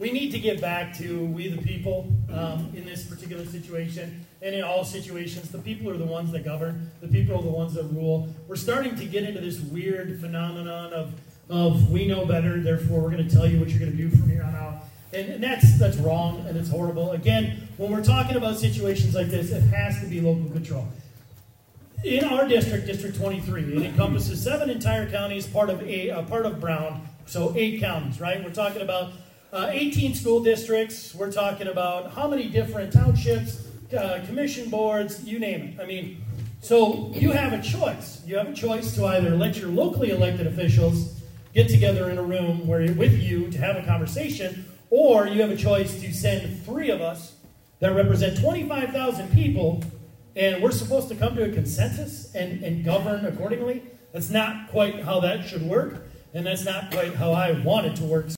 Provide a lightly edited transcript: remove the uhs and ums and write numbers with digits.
we need to get back to we the people in this particular situation, and in all situations. The people are the ones that govern. The people are the ones that rule. We're starting to get into this weird phenomenon of we know better, therefore we're going to tell you what you're going to do from here on out. And that's wrong, and it's horrible. Again, when we're talking about situations like this, it has to be local control. In our district, District 23, it encompasses 7 entire counties, part of Brown, so 8 counties, right? We're talking about 18 school districts. We're talking about how many different townships, commission boards, you name it. I mean, so you have a choice. You have a choice to either let your locally elected officials get together in a room with you to have a conversation, or you have a choice to send 3 of us that represent 25,000 people, and we're supposed to come to a consensus and govern accordingly. That's not quite how that should work, and that's not quite how I want it to work.